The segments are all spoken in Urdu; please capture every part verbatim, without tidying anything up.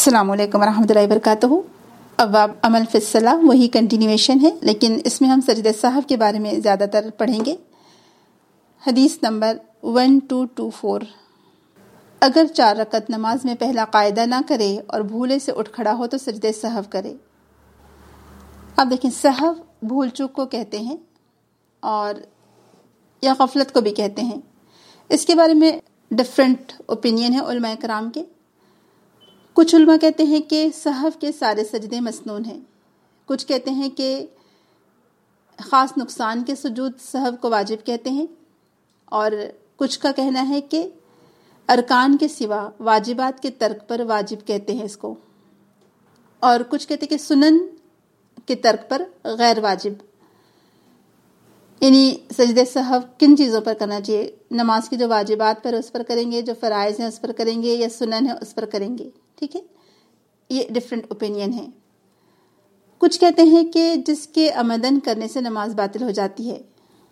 अस्सलाम वालेकुम रहमतुल्लाहि वबरकातुहू। अब आप अमल फिस्सला वही कंटिन्यूएशन है, लेकिन इसमें हम सजदे साहब के बारे में ज़्यादातर पढ़ेंगे। हदीस number one two two four. अगर चार रकत नमाज में पहला कायदा ना करे और भूले से उठ खड़ा हो तो सजदे सहव करे। अब देखें, सहव भूल चूक को कहते हैं और या गफलत को भी कहते हैं। इसके बारे में डिफरेंट ओपिनियन है उलमा कराम के। कुछ उलमा कहते हैं कि सहव के सारे सजदे मसनून हैं। कुछ कहते हैं कि ख़ास नुकसान के सुजूद सहव को वाजिब कहते हैं, और कुछ का कहना है कि अरकान के सिवा वाजिबात के तर्क पर वाजिब कहते हैं इसको, और कुछ कहते हैं कि सुनन के तर्क पर गैर वाजिब। यानी सजदे सहव किन चीज़ों पर करना चाहिए? नमाज की जो वाजिबात पर उस पर करेंगे, जो फ़राइज़ हैं उस पर करेंगे, या सुनन है उस पर करेंगे। ठीक है, ये डिफरेंट ओपिनियन है। कुछ कहते हैं कि जिसके अमदन करने से नमाज बातिल हो जाती है।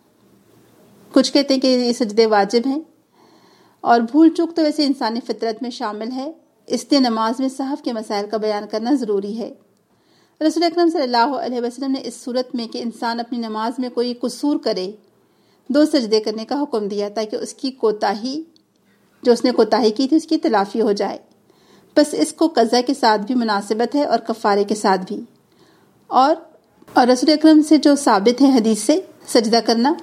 कुछ कहते हैं कि ये सजदे वाजिब हैं, और भूल चूक तो वैसे इंसानी फितरत में शामिल है, इसलिए नमाज में सहव के मसाइल का बयान करना ज़रूरी है। रसूल अकरम सल्लल्लाहु अलैहि वसल्लम ने इस सूरत में कि इंसान अपनी नमाज में कोई कसूर करे, दो सजदे करने का हुक्म दिया, ताकि उसकी कोताही जो उसने कोताही की थी उसकी तलाफ़ी हो जाए। बस इसको कज़ा के साथ भी मुनासिबत है और कफ़ारे के साथ भी। और और रसूल अकरम से जो साबित है हदीस से सजदा करना,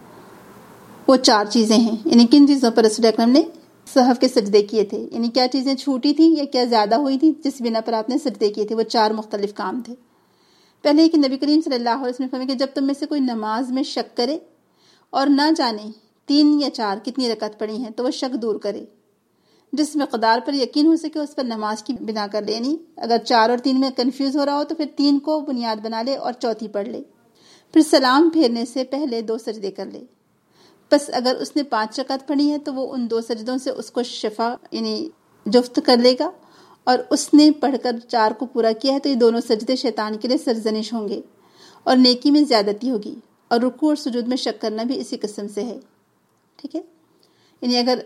वो चार चीज़ें हैं। यानी किन चीज़ों पर रसूल अकरम ने सहव के सजदे किए थे, यानी क्या चीज़ें छूटी थी या क्या ज़्यादा हुई थी जिस बिना पर आपने सजदे किए थे। वो चार मुख्तलिफ काम थे। पहले कि नबी करीम सल्लल्लाहु अलैहि वसल्लम ने फरमाया कि जब तुम में से कोई नमाज में शक करे और ना जाने तीन या चार कितनी रकत पड़ी हैं, तो वह शक दूर करे। जिस मकदार पर यकीन हो सके उस पर नमाज की बिना कर ले। यानी अगर चार और तीन में कंफ्यूज हो रहा हो तो फिर तीन को बुनियाद बना ले और चौथी पढ़ ले। फिर सलाम फेरने से पहले दो सजदे कर ले। बस अगर उसने पांच रकत पढ़ी है तो वो उन दो सजदों से उसको शिफा यानी जुफ्त कर लेगा, और उसने पढ़कर चार को पूरा किया है तो ये दोनों सजदे शैतान के लिए सरजनिश होंगे और नेकी में ज्यादती होगी। और रुकू और सुजूद में शक करना भी इसी किस्म से है। ठीक है, यानी अगर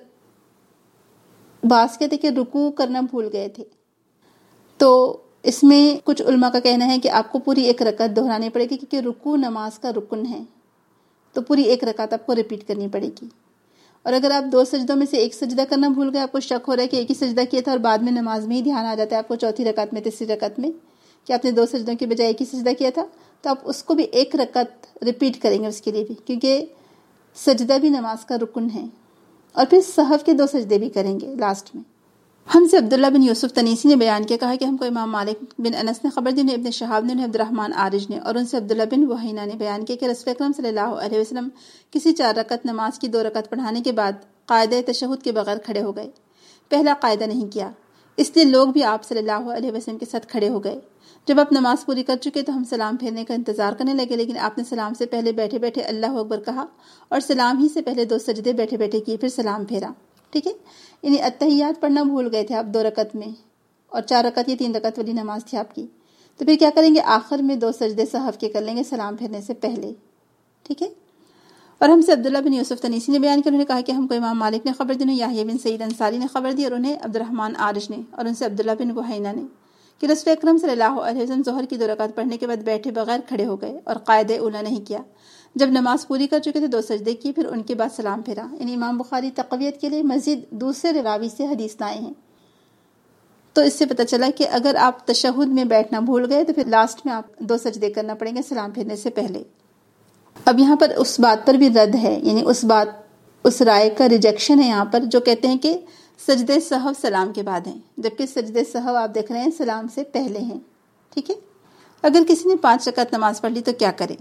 बास कहते कि रुकू करना भूल गए थे, तो इसमें कुछ उलमा का कहना है कि आपको पूरी एक रकत दोहरानी पड़ेगी, क्योंकि रुकू नमाज का रुकन है, तो पूरी एक रकत आपको रिपीट करनी पड़ेगी। और अगर आप दो सजदों में से एक सजदा करना भूल गए, आपको शक हो रहा है कि एक ही सजदा किया था और बाद में नमाज में ही ध्यान आ जाता है आपको चौथी रकत में, तीसरी रकत में, कि आपने दो सजदों के बजाय एक ही सजदा किया था, तो आप उसको भी एक रकत रिपीट करेंगे उसके लिए भी, क्योंकि सजदा भी नमाज का रुकन है। और फिर सहव के दो सजदे भी करेंगे लास्ट में। हमसे अब्दुल्ला बिन यूसुफ तनीसी ने बयान किया, कहा कि हमको इमाम मालिक बिन अनस ने खबर दी, उन्हें इब्न शहाब ने, उन्हें अब्दुर्रहमान आरिज ने, और उनसे अब्दुल्ला बिन वहीना ने बयान किया कि रसूल अकरम सल्लल्लाहु अलैहि वसल्लम किसी चार रकत नमाज की दो रकत पढ़ाने के बाद कायदे तशहुद के बगैर खड़े हो गए। पहला कायदा नहीं किया, इसलिए लोग भी आप सल्लल्लाहु अलैहि वसल्लम के साथ खड़े हो गए। जब आप नमाज पूरी कर चुके तो हम सलाम फेरने का इंतजार करने लगे, लेकिन आपने सलाम से पहले बैठे बैठे अल्लाह अकबर कहा, और सलाम ही से पहले दो सजदे बैठे बैठे किए, फिर सलाम फेरा। ठीक है, यानी अत्तहियात पढ़ना भूल गए थे आप दो रकत में, और चार रकत या तीन रकत वाली नमाज थी आपकी, तो फिर क्या करेंगे? आखिर में दो सजदे सहव के कर लेंगे सलाम फेरने से पहले। ठीक है, और हमसे अब्दुल्ला बिन यूसुफ तनीसी ने बयान किया, उन्होंने कहा कि हमको इमाम मालिक ने खबर दी, उन्हें याहिया बिन सईद अंसारी ने खबर दी, और उन्हें अब्दुर्रहमान आरिज ने, और उनसे अब्दुल्ला बिन वहीना ने, कि रसूल अकरम सल्लल्लाहु अलैहि वसल्लम ज़ोहर की दो रकात पढ़ने के बाद बैठे बगैर खड़े हो गए और कायदे उला नहीं किया। जब नमाज पूरी कर चुके थे दो सजदे किए, फिर उनके बाद सलाम फेरा। यानी इमाम बुखारी तक़वियत के लिए मज़ीद दूसरे रावी से हदीस लाए हैं। तो इससे पता चला कि अगर आप तशहुद में बैठना भूल गए तो फिर लास्ट में आप दो सजदे करना पड़ेंगे सलाम फेरने से पहले। अब यहाँ पर उस बात पर भी रद्द है, यानी उस बात उस राय का रिजेक्शन है यहाँ पर जो कहते हैं कि सजदे सहव सलाम के बाद हैं, जबकि सजदे सहव आप देख रहे हैं सलाम से पहले हैं। ठीक है, अगर किसी ने पांच रकात नमाज पढ़ ली तो क्या करे?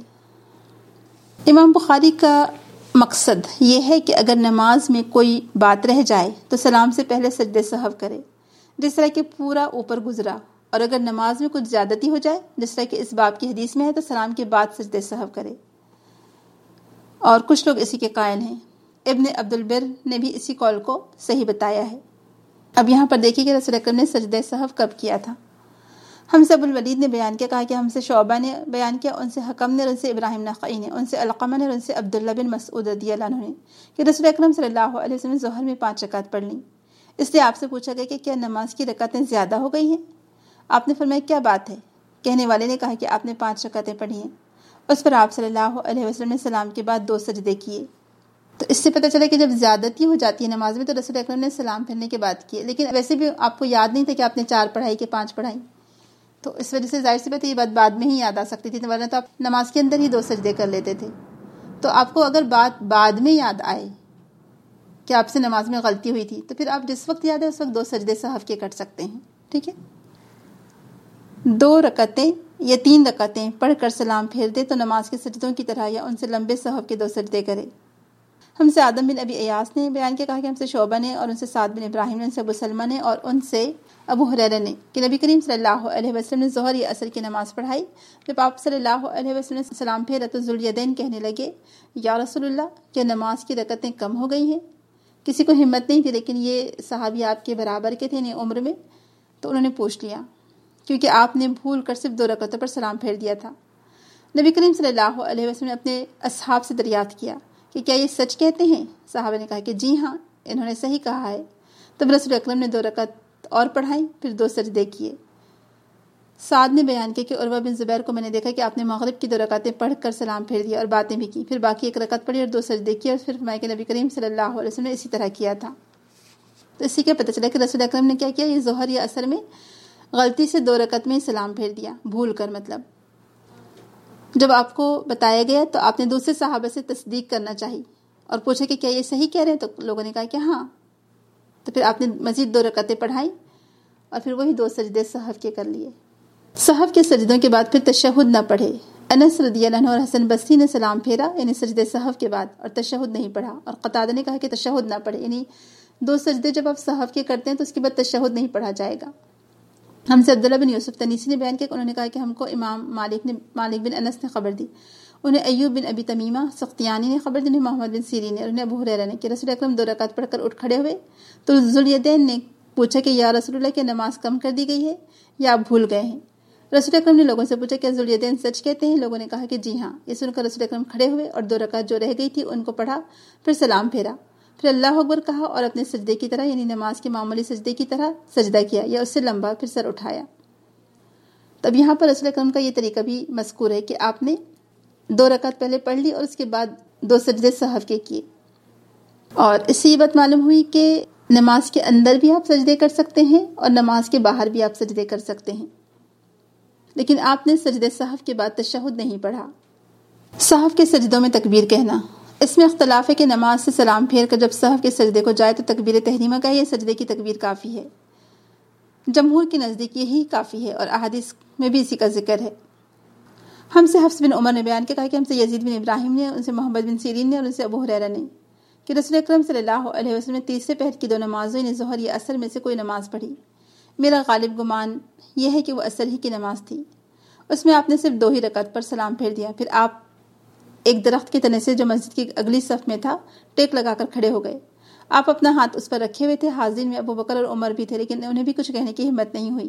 इमाम बुखारी का मकसद ये है कि अगर नमाज में कोई बात रह जाए तो सलाम से पहले सजदे सहव करे, जिस तरह कि पूरा ऊपर गुजरा, और अगर नमाज में कुछ ज्यादती हो जाए जिस तरह कि इस बाब की हदीस में है तो सलाम के बाद सजदे सहव करे। और कुछ लोग इसी के कायल हैं। इब्न अब्दुल बिर ने भी इसी कौल को सही बताया है। अब यहाँ पर देखिए कि रसूल अकरम ने सजदे सहव कब किया था। हमसे अबुल वलीद ने बयान किया, कहा कि हमसे शोबा ने बयान किया, उनसे हकम ने, उनसे इब्राहिम नख़ई ने, उनसे अलक़मा ने, उनसे अब्दुल्ला बिन मसऊद रदियल्लाहु अन्हु ने, कि रसूल अकरम सल्लल्लाहु अलैहि वसल्लम ज़ोहर में पांच रकात पढ़ ली। इसलिए आपसे पूछा गया कि क्या नमाज की रकातें ज़्यादा हो गई हैं? آپ نے فرمایا کیا بات ہے؟ کہنے والے نے کہا کہ آپ نے پانچ رکعتیں پڑھی ہیں۔ اس پر آپ صلی اللہ علیہ وسلم نے سلام کے بعد دو سجدے کیے۔ تو اس سے پتہ چلا کہ جب زیادتی ہو جاتی ہے نماز میں تو رسول اکرم نے سلام پھرنے کے بعد کیے، لیکن ویسے بھی آپ کو یاد نہیں تھا کہ آپ نے چار پڑھائی کہ پانچ پڑھائی، تو اس وجہ سے ظاہر سی بات ہے یہ بات بعد میں ہی یاد آ سکتی تھی، ورنہ تو آپ نماز کے اندر ہی دو سجدے کر لیتے تھے۔ تو آپ کو اگر بات بعد میں یاد آئے کہ آپ سے نماز میں غلطی ہوئی تھی تو پھر آپ جس وقت یاد ہے اس وقت دو سجدے سہو کے کر سکتے ہیں، ٹھیک ہے۔ دو رکعتیں یا تین رکعتیں پڑھ کر سلام پھیر دے تو نماز کے سجدوں کی طرح یا ان سے لمبے سہو کے دو سجدے کرے۔ ہم سے آدم بن ابی ایاس نے بیان کیا، کہا کہ ہم سے شعبہ نے اور ان سے سعد بن ابراہیم نے، ان سے ابو سلمہ نے اور ان سے ابو ہریرہ نے کہ نبی کریم صلی اللہ علیہ وسلم نے ظہر یا عصر کی نماز پڑھائی۔ جب آپ صلی اللہ علیہ وسلم نے سلام پھیرا تو ذوالیدین کہنے لگے یا رسول اللہ کیا نماز کی رکعتیں کم ہو گئی ہیں؟ کسی کو ہمت نہیں تھی، لیکن یہ صحابی آپ کے برابر کے تھے عمر میں، تو انہوں نے پوچھ لیا کیونکہ آپ نے بھول کر صرف دو رکعتوں پر سلام پھیر دیا تھا۔ نبی کریم صلی اللہ علیہ وسلم نے اپنے اصحاب سے دریافت کیا کہ کیا یہ سچ کہتے ہیں؟ صحابہ نے کہا کہ جی ہاں، انہوں نے صحیح کہا ہے۔ تب رسول اکرم نے دو رکعت اور پڑھائی، پھر دو سجدے کیے۔ سعد نے بیان کیا کہ عروہ بن زبیر کو میں نے دیکھا کہ آپ نے مغرب کی دو رکعتیں پڑھ کر سلام پھیر دیا اور باتیں بھی کی، پھر باقی ایک رکعت پڑھی اور دو سجدے کیے، اور پھر فرمایا کہ نبی کریم صلی اللہ علیہ وسلم نے اسی طرح کیا تھا۔ تو اسی کا پتہ چلا کہ رسول اکرم نے کیا کیا، یہ ظہر یا عصر میں غلطی سے دو رکعت میں سلام پھیر دیا، بھول کر مطلب۔ جب آپ کو بتایا گیا تو آپ نے دوسرے صحابہ سے تصدیق کرنا چاہی اور پوچھا کہ کیا یہ صحیح کہہ رہے ہیں؟ تو لوگوں نے کہا کہ ہاں۔ تو پھر آپ نے مزید دو رکعتیں پڑھائی اور پھر وہی دو سجدے سہو کے کر لیے۔ سہو کے سجدوں کے بعد پھر تشہد نہ پڑھے۔ انس رضی اللہ عنہ اور حسن بصری نے سلام پھیرا یعنی سجدے سہو کے بعد اور تشہد نہیں پڑھا، اور قتادہ نے کہا کہ تشہد نہ پڑھے، یعنی دو سجدے جب آپ سہو کے کرتے ہیں تو اس کے بعد تشہد نہیں پڑھا جائے گا۔ ہم سے عبداللہ بن یوسف تنیسی نے بیان کیا کہ انہوں نے کہا کہ ہم کو امام مالک نے مالک بن انس نے خبر دی، انہیں ایوب بن ابی تمیمہ سختیانی نے خبر دی، انہیں محمد بن سیرین نے، اور انہیں ابو ہریرہ نے کہ رسول اکرم دو رکعت پڑھ کر اٹھ کھڑے ہوئے تو ذوالیدین نے پوچھا کہ یا رسول اللہ کی نماز کم کر دی گئی ہے یا آپ بھول گئے ہیں؟ رسول اکرم نے لوگوں سے پوچھا کہ ذوالیدین سچ کہتے ہیں؟ لوگوں نے کہا کہ جی ہاں۔ یہ سن کر رسول اکرم کھڑے ہوئے اور دو رکعت جو رہ گئی تھی ان کو پڑھا، پھر سلام پھیرا، پھر اللہ اکبر کہا اور اپنے سجدے کی طرح یعنی نماز کے معمولی سجدے کی طرح سجدہ کیا یا اس سے لمبا، پھر سر اٹھایا۔ تب یہاں پر رسول اکرم کا یہ طریقہ بھی مذکور ہے کہ آپ نے دو رکعت پہلے پڑھ لی اور اس کے بعد دو سجدے سہو کے کیے، اور اس سے یہ بات معلوم ہوئی کہ نماز کے اندر بھی آپ سجدے کر سکتے ہیں اور نماز کے باہر بھی آپ سجدے کر سکتے ہیں، لیکن آپ نے سجدے سہو کے بعد تشہد نہیں پڑھا۔ سہو کے سجدوں میں تکبیر کہنا، اس میں اختلاف ہے کہ نماز سے سلام پھیر کر جب سہو کے سجدے کو جائے تو تکبیر تحریمہ کا یا سجدے کی تکبیر کافی ہے۔ جمہور کے نزدیک یہی کافی ہے اور احادیث میں بھی اسی کا ذکر ہے۔ ہم سے حفص بن عمر نے بیان کیا کہ ہم سے یزید بن ابراہیم نے، ان سے محمد بن سیرین نے اور ان سے ابو ہریرہ نے کہ رسول اکرم صلی اللہ علیہ وسلم نے تیسرے پہر کی دو نمازوں یعنی ظہر یا عصر میں سے کوئی نماز پڑھی۔ میرا غالب گمان یہ ہے کہ وہ عصر ہی کی نماز تھی، اس میں آپ نے صرف دو ہی رکعت پر سلام پھیر دیا، پھر آپ ایک درخت کے تنے سے جو مسجد کی اگلی صف میں تھا ٹیک لگا کر کھڑے ہو گئے۔ آپ اپنا ہاتھ اس پر رکھے ہوئے تھے، حاضرین میں ابو بکر اور عمر بھی تھے، لیکن انہیں بھی کچھ کہنے کی ہمت نہیں ہوئی۔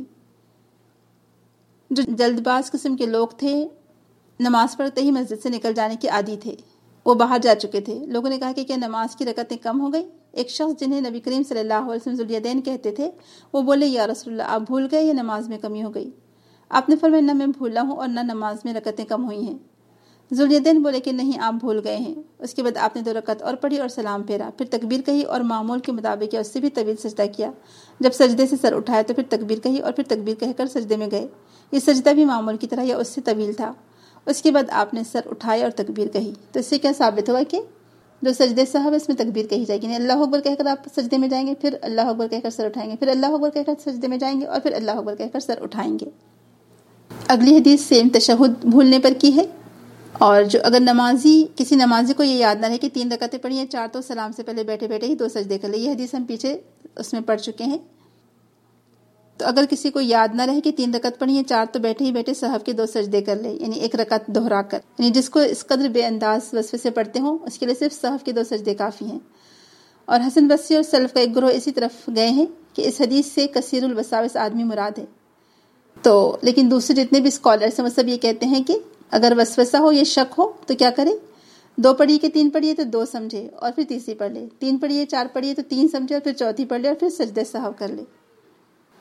جو جلد باز قسم کے لوگ تھے نماز پڑھتے ہی مسجد سے نکل جانے کے عادی تھے، وہ باہر جا چکے تھے۔ لوگوں نے کہا کہ کیا نماز کی رکعتیں کم ہو گئی؟ ایک شخص جنہیں نبی کریم صلی اللہ علیہ وسلم ذوالیدین کہتے تھے وہ بولے یا رسول اللہ آپ بھول گئے یا نماز میں کمی ہو گئی؟ آپ نے فرمایا نہ میں بھولا ہوں اور نہ نماز میں رکعتیں کم ہوئی ہیں۔ ذوالیدین بولے کہ نہیں آپ بھول گئے ہیں۔ اس کے بعد آپ نے دو رکعت اور پڑھی اور سلام پھیرا، پھر تکبیر کہی اور معمول کے مطابق یا اس سے بھی طویل سجدہ کیا۔ جب سجدے سے سر اٹھایا تو پھر تکبیر کہی اور پھر تکبیر کہہ کر سجدے میں گئے۔ یہ سجدہ بھی معمول کی طرح یا اس سے طویل تھا۔ اس کے بعد آپ نے سر اٹھائے اور تکبیر کہی۔ تو اس سے کیا ثابت ہوا کہ جو سجدے صاحب اس میں تکبیر کہی جائے گی، یعنی اللہ اکبر کہہ کر آپ سجدے میں جائیں گے، پھر اللہ اکبر کہہ کر سر اٹھائیں گے، پھر اللہ اکبر کہہ کر سجدے میں جائیں گے اور پھر اللہ اکبر کہہ کر سر اٹھائیں گے۔ اگلی حدیث سیم تشہد بھولنے پر کی ہے، اور جو اگر نمازی کسی نمازی کو یہ یاد نہ رہے کہ تین رکعتیں پڑھی ہیں چار تو سلام سے پہلے بیٹھے بیٹھے ہی دو سجدے کر لے، یہ حدیث ہم پیچھے اس میں پڑھ چکے ہیں۔ تو اگر کسی کو یاد نہ رہے کہ تین رکعت پڑھی ہیں چار تو بیٹھے ہی بیٹھے سہو کے دو سجدے کر لے، یعنی ایک رکعت دہرا کر، یعنی جس کو اس قدر بے انداز وصفے سے پڑھتے ہوں اس کے لیے صرف سہو کے دو سجدے کافی ہیں۔ اور حسن بصری اور سلف کا ایک گروہ اسی طرف گئے ہیں کہ اس حدیث سے کثیر الوساوس آدمی مراد ہے۔ تو لیکن دوسرے جتنے بھی اسکالرس ہیں وہ سب یہ کہتے ہیں کہ اگر وسوسہ ہو یا شک ہو تو کیا کرے، دو پڑھی کہ تین پڑھیے تو دو سمجھے اور پھر تیسری پڑھ لے، تین پڑھیے چار پڑھیے تو تین سمجھے اور پھر چوتھی پڑھ لے اور پھر سجدے سہو کر لے۔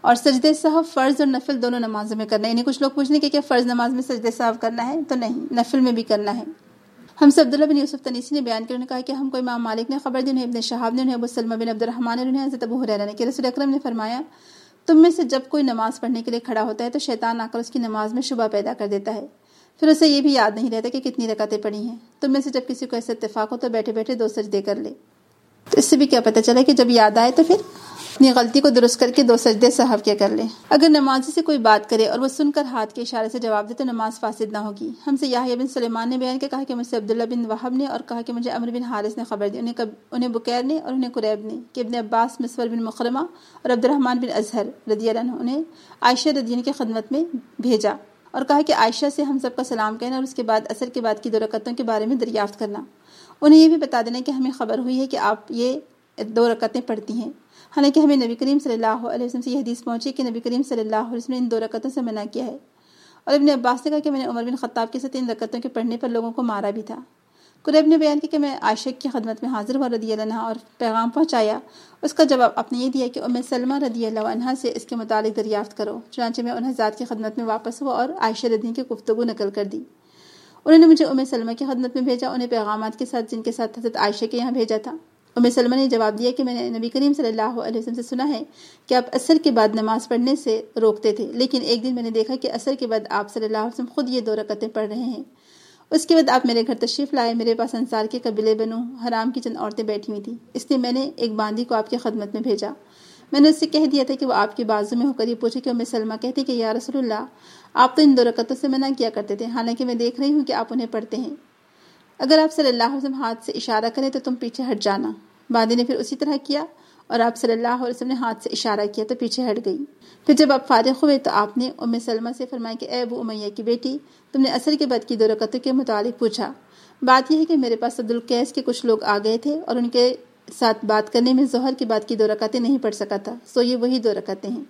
اور سجدے سہو فرض اور نفل دونوں نمازوں میں کرنا ہے. یعنی کچھ لوگ پوچھنے کہ کیا فرض نماز میں سجدے سہو کرنا ہے؟ تو نہیں، نفل میں بھی کرنا ہے. ہم سے عبداللہ بن یوسف تنیسی نے بیان کیا، انہوں نے کہا کہ ہم کو امام مالک نے خبر دی، انہیں ابن شہاب نے، انہیں ابو سلمہ بن عبد الرحمن نے، انہیں حضرت ابو ہریرہ نے کہ رسول اکرم نے فرمایا تم میں سے جب کوئی نماز پڑھنے کے لیے کھڑا ہوتا ہے تو شیطان آ کر اس کی نماز میں شبہ پیدا کر دیتا ہے، پھر اسے یہ بھی یاد نہیں رہتا کہ کتنی رکعتیں پڑھی ہیں. تم میں سے جب کسی کو ایسا اتفاق ہو تو بیٹھے بیٹھے دو سجدے کر لے. تو اس سے بھی کیا پتہ چلا کہ جب یاد آئے تو پھر اپنی غلطی کو درست کر کے دو سجدے سہو کیا کر لے. اگر نمازی سے کوئی بات کرے اور وہ سن کر ہاتھ کے اشارے سے جواب دے تو نماز فاسد نہ ہوگی. ہم سے یحییٰ بن سلیمان نے بیان کیا، کہا کہ مجھ سے عبداللہ بن وہب نے اور کہا کہ مجھے عمرو بن حارث نے خبر دی، انہیں انہیں بکیر نے اور انہیں قریب نے کہ ابن عباس، مسور بن مخرمہ اور عبد الرحمن بن ازہر رضی اللہ عنہ انہیں عائشہ رضی اللہ عنہ کی خدمت میں بھیجا اور کہا کہ عائشہ سے ہم سب کا سلام کہنا اور اس کے بعد عصر کے بعد کی دو رکعتوں کے بارے میں دریافت کرنا. انہیں یہ بھی بتا دینا کہ ہمیں خبر ہوئی ہے کہ آپ یہ دو رکعتیں پڑھتی ہیں. حالانکہ ہمیں نبی کریم صلی اللہ علیہ وسلم سے یہ حدیث پہنچی کہ نبی کریم صلی اللہ علیہ وسلم نے ان دو رکعتوں سے منع کیا ہے. اور ابن عباس نے کہا کہ میں نے عمر بن خطاب کے ساتھ ان رکعتوں کے پڑھنے پر لوگوں کو مارا بھی تھا. قریب نے بیان کیا کہ میں عائشہ کی خدمت میں حاضر ہوا رضی اللہ عنہا اور پیغام پہنچایا. اس کا جواب آپ نے یہ دیا کہ ام سلمہ رضی اللہ عنہا سے اس کے متعلق دریافت کرو. چنانچہ میں ان حضرات کی خدمت میں واپس ہوا اور عائشہ رضی کی گفتگو نقل کر دی. انہوں نے مجھے ام سلمہ کی خدمت میں بھیجا، انہیں پیغامات کے ساتھ جن کے ساتھ حضرت عائشہ کے یہاں بھیجا تھا. ام سلمہ نے جواب دیا کہ میں نے نبی کریم صلی اللہ علیہ وسلم سے سنا ہے کہ آپ عصر کے بعد نماز پڑھنے سے روکتے تھے، لیکن ایک دن میں نے دیکھا کہ عصر کے بعد آپ صلی اللہ علیہ وسلم خود یہ دو رکعتیں پڑھ رہے ہیں. اس کے بعد آپ میرے گھر تشریف لائے. میرے پاس انصار کے قبیلے بنو حرام کی چند عورتیں بیٹھی ہوئی تھیں، اس لیے میں نے ایک باندی کو آپ کی خدمت میں بھیجا. میں نے اس سے کہہ دیا تھا کہ وہ آپ کے بازو میں ہو کر یہ پوچھے کہ ام سلمہ کہتی کہ یا رسول اللہ آپ تو ان دو رکعتوں سے منع کیا کرتے تھے، حالانکہ میں دیکھ رہی ہوں کہ آپ انہیں پڑھتے ہیں. اگر آپ صلی اللہ علیہ وسلم ہاتھ سے اشارہ کریں تو تم پیچھے ہٹ جانا. باندی نے پھر اسی طرح کیا اور آپ صلی اللہ علیہ وسلم نے ہاتھ سے اشارہ کیا تو پیچھے ہٹ گئی. پھر جب آپ فارغ ہوئے تو آپ نے ام سلمہ سے فرمایا کہ اے ابو امیہ کی بیٹی، تم نے عصر کے بعد کی دو رکعتوں کے متعلق پوچھا. بات یہ ہے کہ میرے پاس عبدالقیس کے کچھ لوگ آ گئے تھے اور ان کے ساتھ بات کرنے میں ظہر کے بعد کی دو رکعتیں نہیں پڑھ سکا تھا، سو یہ وہی دو رکعتیں ہیں.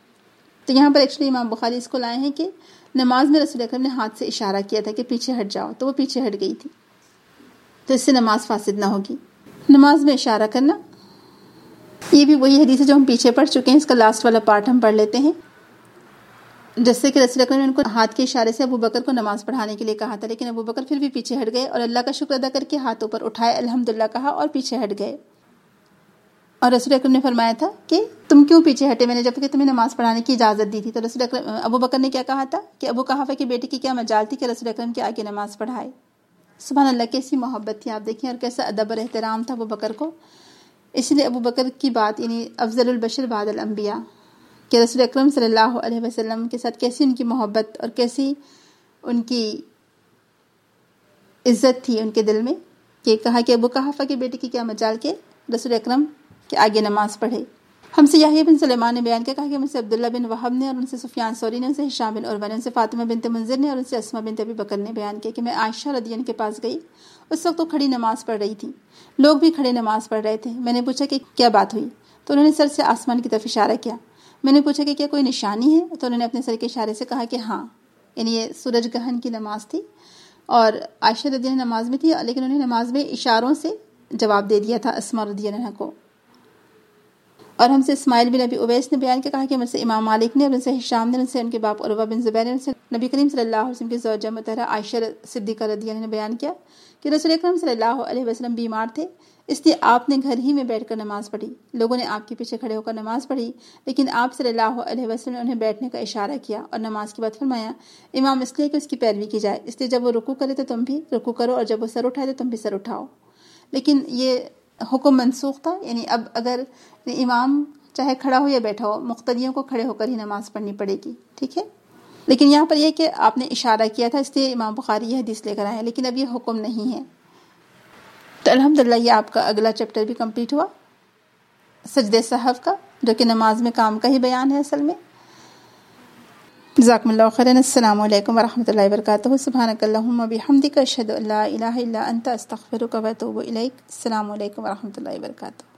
تو یہاں پر ایکچولی امام بخاری اس کو لائے ہیں کہ نماز میں رسول اکرم نے ہاتھ سے اشارہ کیا تھا کہ پیچھے ہٹ جاؤ، تو وہ پیچھے ہٹ گئی تھی، تو اس سے نماز فاسد نہ ہوگی. نماز میں اشارہ کرنا یہ بھی وہی حدیث ہے جو ہم پیچھے پڑھ چکے ہیں. اس کا لاسٹ والا پارٹ ہم پڑھ لیتے ہیں. جیسے کہ رسول اکرم نے ان کو ہاتھ کے اشارے سے ابو بکر کو نماز پڑھانے کے لیے کہا تھا، لیکن ابو بکر پھر بھی پیچھے ہٹ گئے اور اللہ کا شکر ادا کر کے ہاتھ اوپر اٹھائے، الحمدللہ کہا اور پیچھے ہٹ گئے. اور رسول اکرم نے فرمایا تھا کہ تم کیوں پیچھے ہٹے، میں نے جب کہ تمہیں نماز پڑھانے کی اجازت دی تھی. تو رسول اکرم ابو بکر نے کیا کہا تھا کہ ابو قحافہ کی بیٹی کی کیا مجال تھی کہ رسول اکرم کے آگے نماز پڑھائے. سبحان اللہ، کیسی محبت تھی آپ دیکھیں، اور کیسا ادب اور احترام تھا ابو بکر کو. اس لیے ابو بکر کی بات یعنی افضل البشر بعد الانبیاء کہ رسول اکرم صلی اللہ علیہ وسلم کے ساتھ کیسی ان کی محبت اور کیسی ان کی عزت تھی ان کے دل میں، کہ کہا کہ ابو قحافہ کی بیٹی کی کیا مجال کے رسول اکرم کے آگے نماز پڑھے. ہم سے یحییٰ بن سلیمان نے بیان کیا، کہا کہ مجھ سے عبداللہ بن وہب نے اور ان سے سفیان ثوری نے، ان سے ہشام بن عروہ نے، ان سے فاطمہ بنت منذر نے اور ان سے اسماء بنت ابی بکر نے بیان کیا کہ میں عائشہ رضی اللہ عنہا کے پاس گئی. اس وقت وہ کھڑی نماز پڑھ رہی تھی، لوگ بھی کھڑے نماز پڑھ رہے تھے. میں نے پوچھا کہ کیا بات ہوئی، تو انہوں نے سر سے آسمان کی طرف اشارہ کیا. میں نے پوچھا کہ کیا کوئی نشانی ہے، تو انہوں نے اپنے سر کے اشارے سے کہا کہ ہاں، یعنی یہ سورج گرہن کی نماز تھی اور عائشہ رضی اللہ عنہا نماز میں تھی، لیکن انہوں نے نماز میں اشاروں سے جواب دے دیا تھا اسماء رضی اللہ عنہا کو. اور ہم سے اسماعیل بن ابی اویس نے بیان کیا، کہا کہ مجھ سے امام مالک نے اور ان سے ہشام نے، ان سے ان کے باپ عروہ بن زبیر نے، ان سے نبی کریم صلی اللہ علیہ وسلم کی زوجہ مطہرہ عائشہ صدیقہ رضی اللہ عنہا نے بیان کیا کہ رسول اکرم صلی اللہ علیہ وسلم بیمار تھے، اس لیے آپ نے گھر ہی میں بیٹھ کر نماز پڑھی. لوگوں نے آپ کے پیچھے کھڑے ہو کر نماز پڑھی، لیکن آپ صلی اللہ علیہ وسلم نے انہیں بیٹھنے کا اشارہ کیا اور نماز کے بعد فرمایا امام اس لیے کہ اس کی پیروی کی جائے، اس لیے جب وہ رکوع کرے تو تم بھی رکوع کرو اور جب وہ سر اٹھائے تو تم بھی سر اٹھاؤ. لیکن یہ حکم منسوخ تھا، یعنی اب اگر امام چاہے کھڑا ہو یا بیٹھا ہو، مقتدیوں کو کھڑے ہو کر ہی نماز پڑھنی پڑے گی. ٹھیک ہے، لیکن یہاں پر یہ کہ آپ نے اشارہ کیا تھا، اس لیے امام بخاری یہ حدیث لے کر آئے ہیں، لیکن اب یہ حکم نہیں ہے. تو الحمدللہ یہ آپ کا اگلا چیپٹر بھی کمپلیٹ ہوا، سجدے سہو کا، جو کہ نماز میں کام کا ہی بیان ہے اصل میں. جزاکم اللہ خیرا. السلام علیکم ورحمۃ اللہ وبرکاتہ. سبحانک اللہم وبحمدک، اشہد ان لا الہ الا انت، استغفرک و اتوب الیک. السلام علیکم ورحمۃ اللہ وبرکاتہ.